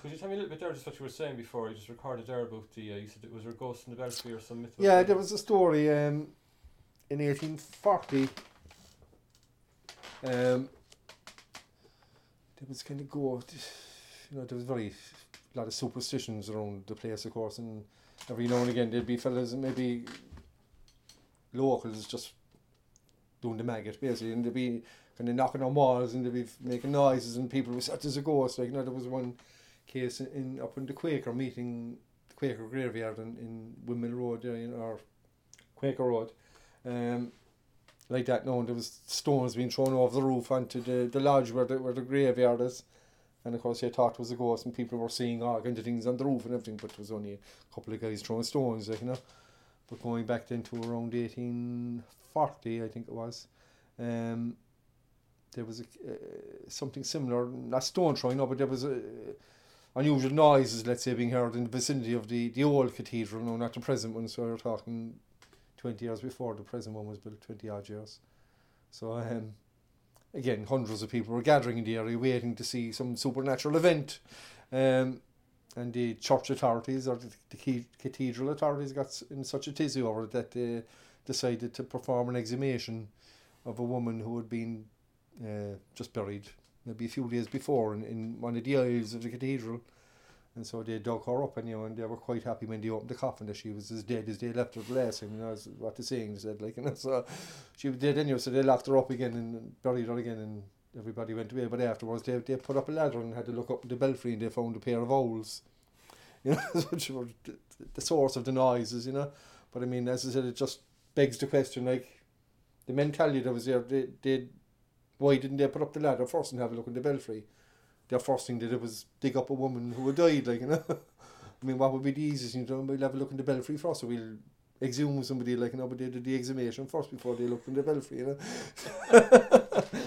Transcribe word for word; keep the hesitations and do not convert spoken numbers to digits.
Could you tell me a little bit there, just what you were saying before? You just recorded there about the, uh, you said it was there a ghost in the belfry or some myth? about Yeah, that? there was a story um, in eighteen forty. Um, there was kind of go, you know, there was very a lot of superstitions around the place, of course, and every now and again there'd be fellas and maybe locals just doing the maggot basically, and they'd be kind of knocking on walls and they'd be making noises, and people would say, "There's a ghost." Like, you know, there was one case in, in up in the Quaker meeting, the Quaker graveyard in, in Windmill Road, there, you know, or Quaker Road, um, like that. No, and there was stones being thrown over the roof onto the, the lodge where the where the graveyard is, and of course they thought it was a ghost, and people were seeing all kinds of things on the roof and everything, but it was only a couple of guys throwing stones, like, you know. But going back then to around eighteen forty, I think it was, um, there was a, uh, something similar, not stone throwing, no, but there was a, unusual noises, let's say, being heard in the vicinity of the, the old cathedral, no, not the present one. So we're talking twenty years before the present one was built, twenty odd years. So um, again, hundreds of people were gathering in the area waiting to see some supernatural event. Um, and the church authorities, or the, the cathedral authorities, got in such a tizzy over it that they decided to perform an exhumation of a woman who had been uh, just buried maybe a few days before in, in one of the aisles of the cathedral. And so they dug her up, and, you know, and they were quite happy when they opened the coffin that she was as dead as they left her the last time, you know, that's what the saying said, like, you know. So she was dead anyway, so they locked her up again and buried her again, and everybody went away. But afterwards they, they put up a ladder and had to look up the belfry, and they found a pair of owls, you know, which were the, the source of the noises, you know. But I mean, as I said, it just begs the question, like, the mentality that was there, they, they why didn't they put up the ladder first and have a look in the belfry? Their first thing they did was dig up a woman who had died, like, you know. I mean, what would be the easiest thing to do? We'll have a look in the belfry first, so we'll exhume somebody, like, you know, but they did the exhumation first before they looked in the belfry, you know.